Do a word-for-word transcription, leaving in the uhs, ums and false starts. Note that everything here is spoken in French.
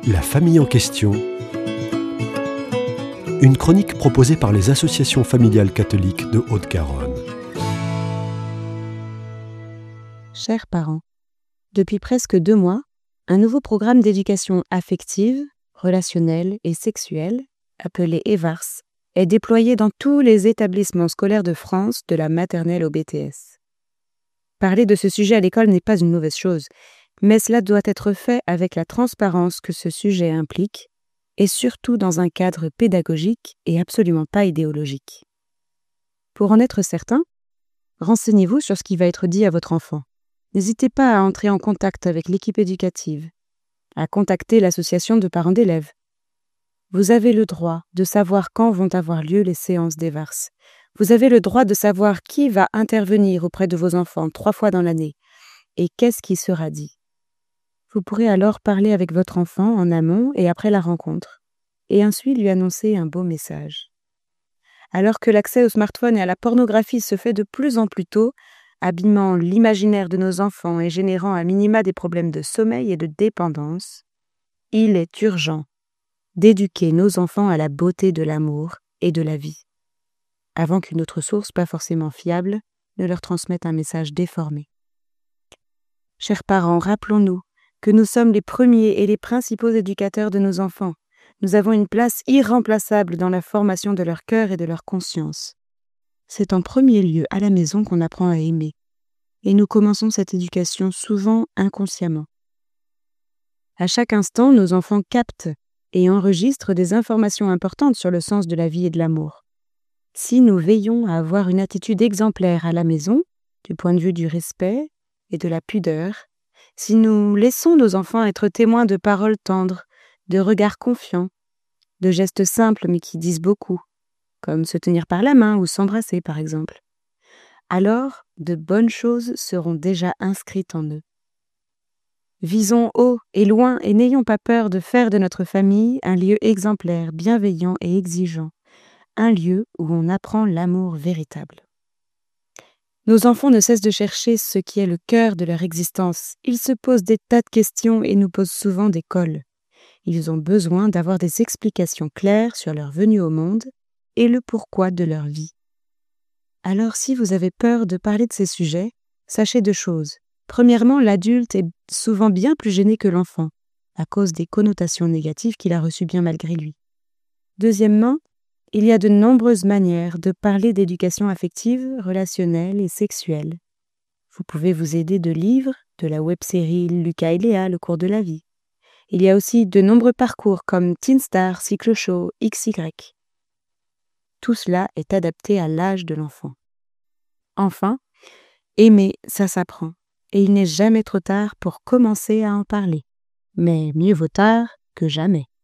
La famille en question. Une chronique proposée par les associations familiales catholiques de Haute-Garonne. Chers parents, depuis presque deux mois, un nouveau programme d'éducation affective, relationnelle et sexuelle, appelé EVARS, est déployé dans tous les établissements scolaires de France, de la maternelle au B T S. Parler de ce sujet à l'école n'est pas une mauvaise chose, mais cela doit être fait avec la transparence que ce sujet implique, et surtout dans un cadre pédagogique et absolument pas idéologique. Pour en être certain, renseignez-vous sur ce qui va être dit à votre enfant. N'hésitez pas à entrer en contact avec l'équipe éducative, à contacter l'association de parents d'élèves. Vous avez le droit de savoir quand vont avoir lieu les séances d'EVARS. Vous avez le droit de savoir qui va intervenir auprès de vos enfants trois fois dans l'année et qu'est-ce qui sera dit. Vous pourrez alors parler avec votre enfant en amont et après la rencontre, et ainsi lui annoncer un beau message. Alors que l'accès au smartphone et à la pornographie se fait de plus en plus tôt, abîmant l'imaginaire de nos enfants et générant à minima des problèmes de sommeil et de dépendance, il est urgent d'éduquer nos enfants à la beauté de l'amour et de la vie, avant qu'une autre source, pas forcément fiable, ne leur transmette un message déformé. Chers parents, rappelons-nous que nous sommes les premiers et les principaux éducateurs de nos enfants. Nous avons une place irremplaçable dans la formation de leur cœur et de leur conscience. C'est en premier lieu à la maison qu'on apprend à aimer, et nous commençons cette éducation souvent inconsciemment. À chaque instant, nos enfants captent et enregistrent des informations importantes sur le sens de la vie et de l'amour. Si nous veillons à avoir une attitude exemplaire à la maison, du point de vue du respect et de la pudeur, si nous laissons nos enfants être témoins de paroles tendres, de regards confiants, de gestes simples mais qui disent beaucoup, comme se tenir par la main ou s'embrasser par exemple, alors de bonnes choses seront déjà inscrites en eux. Visons haut et loin et n'ayons pas peur de faire de notre famille un lieu exemplaire, bienveillant et exigeant, un lieu où on apprend l'amour véritable. Nos enfants ne cessent de chercher ce qui est le cœur de leur existence. Ils se posent des tas de questions et nous posent souvent des cols. Ils ont besoin d'avoir des explications claires sur leur venue au monde et le pourquoi de leur vie. Alors si vous avez peur de parler de ces sujets, sachez deux choses. Premièrement, l'adulte est souvent bien plus gêné que l'enfant, à cause des connotations négatives qu'il a reçues bien malgré lui. Deuxièmement, il y a de nombreuses manières de parler d'éducation affective, relationnelle et sexuelle. Vous pouvez vous aider de livres, de la web-série Lucas et Léa, le cours de la vie. Il y a aussi de nombreux parcours comme Teen Star, Cycle Show, X Y. Tout cela est adapté à l'âge de l'enfant. Enfin, aimer, ça s'apprend. Et il n'est jamais trop tard pour commencer à en parler. Mais mieux vaut tard que jamais.